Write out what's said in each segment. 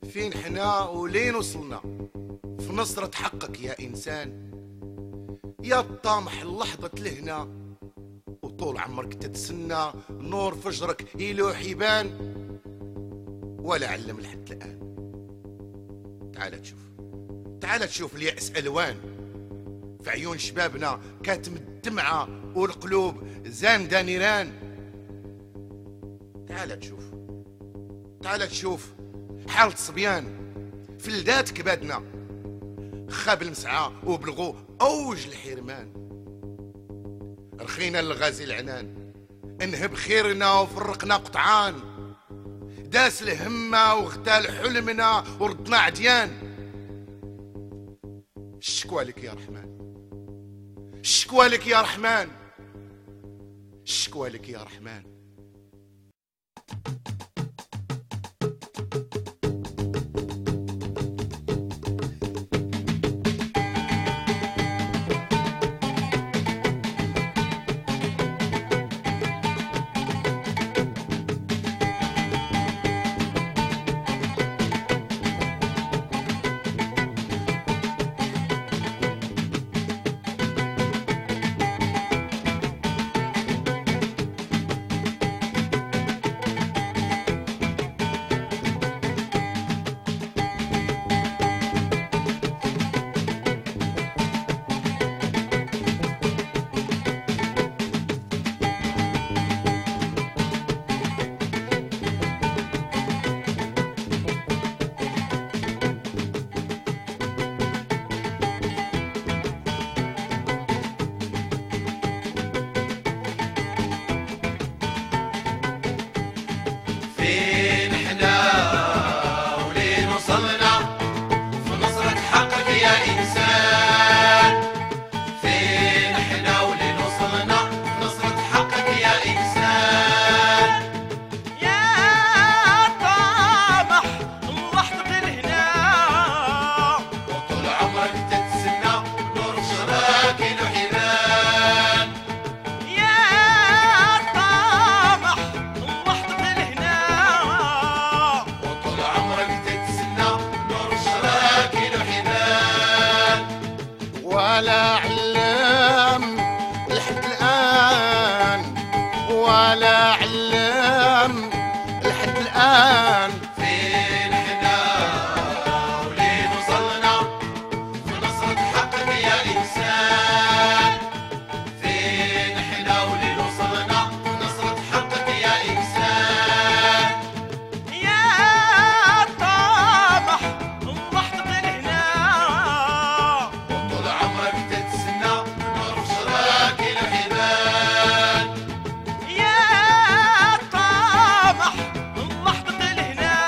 فين حنا ولين وصلنا في نصرة حقك يا إنسان، يا الطامح اللحظة لهنا وطول عمرك تتسنى نور فجرك يلوح يبان ولا علم لحد الآن. تعال تشوف اليأس ألوان في عيون شبابنا كاتم الدمعة والقلوب زاندة نيران. تعال تشوف حالة صبيان في لدات كبادنا خاب المسعى وبلغوا أوج الحرمان. رخينا للغازي العنان انهب خيرنا وفرقنا قطعان، داس الهمة واغتال حلمنا وردنا عديان. الشكوى لك يا رحمن، الشكوى لك يا رحمن، الشكوى لك يا رحمن. فين احنا ولين وصلنا في نصرة حقك يا إنسان؟ فين احنا ولين وصلنا في نصرة حقك يا إنسان؟ يا طامح اللحظة هنا وطول عمرك تتسنى نور شراك الحنان. يا طامح اللحظة هنا وطول عمرك تتسنى نور شراك الحنان. ولا علم لحد الآن، ولا علم لحد الآن. فين احنا ولين وصلنا في نصرة حقك يا إنسان؟ فين احنا ولين وصلنا في نصرة حقك يا إنسان؟ يا طامح اللحظة هنا وطول عمرك تتسنى نور شراك الحبال. يا طامح اللحظة هنا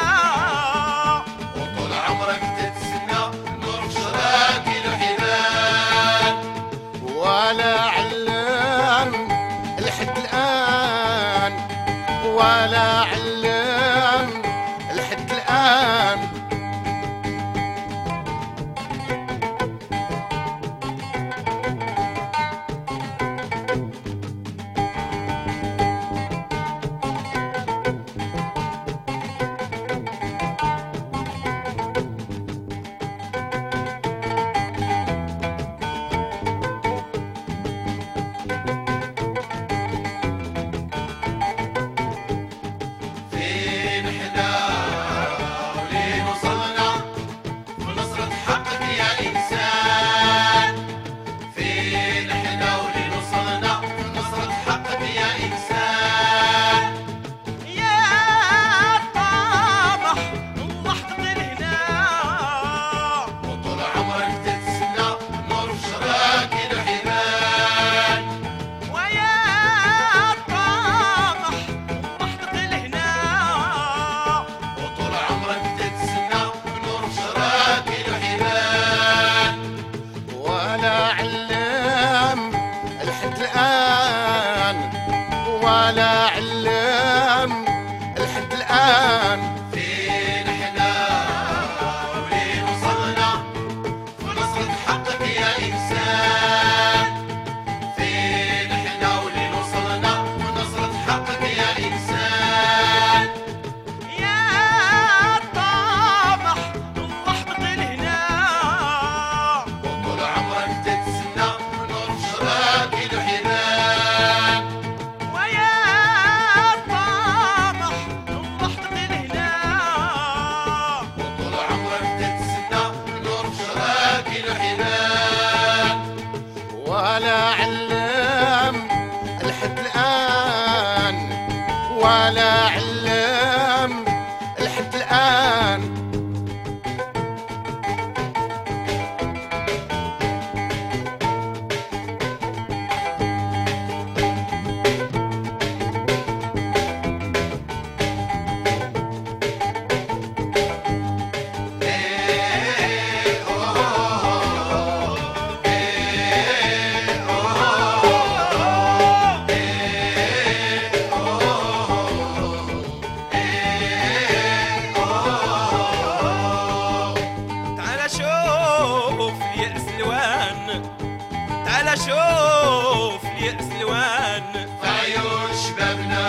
تعال شوف اليأس الوان في عيون شبابنا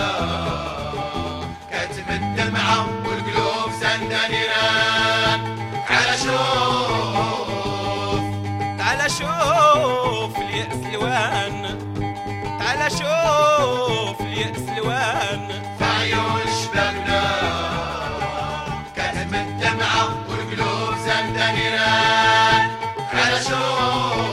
كاتم الدمعة والقلوب زندة نيران. تعال شوف تعال شوف اليأس الوان تعال شوف اليأس الوان في عيون شبابنا كاتم الدمعة والقلوب زندة نيران. تعال شوف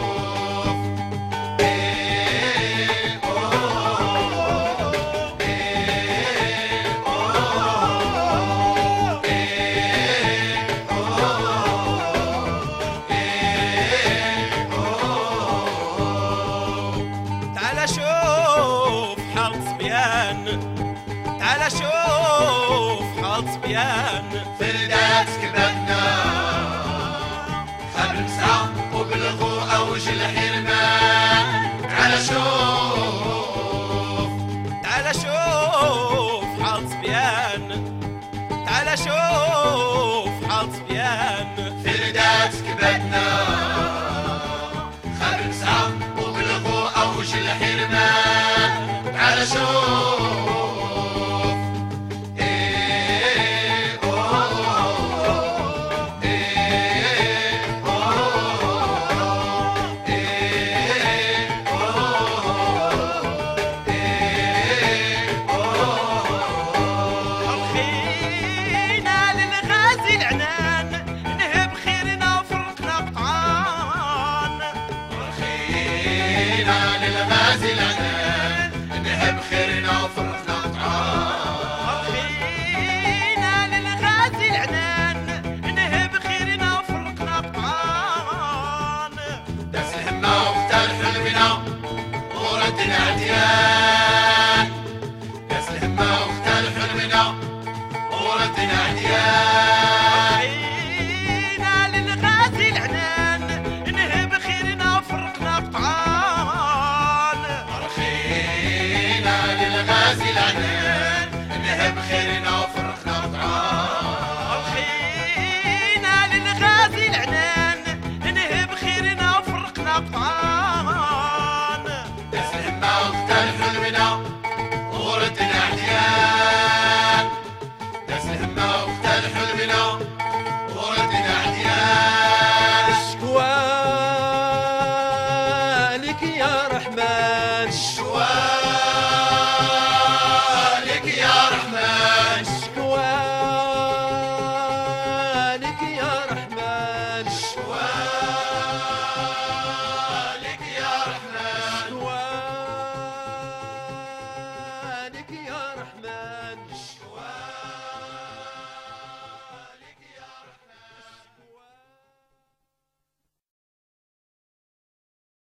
تعال شوف حال صبيان تعال شوف حال صبيان فلدات كبابنا خبر مسعى وبلغوا أوج الحرمان. تعال شوف تعال شوف حال صبيان تعال شوف حال صبيان فلدات كبابنا خبر مسعى وبلغوا أوج الحرمان. تعال شوف رخينا للغازي العنان نهب خيرنا وفرقنا قطعان رخينا للغازي العنان نهب خيرنا وفرقنا قطعان. رخينا للغازي العنان نهب خيرنا وفرقنا قطعان داس الهمة واختار حلمنا وردنا عديان. داس الهمة واختار حلمنا وردنا عديان. رخينا للغازي العنان نهب خيرنا وفرقنا قطعان رخينا للغازي العنان نهب خيرنا وفرقنا قطعان. رخينا للغازي العنان نهب خيرنا وفرقنا قطعان داس الهمة واختار حلمنا وردنا عديان. داس الهمة واختار حلمنا وردنا عديان.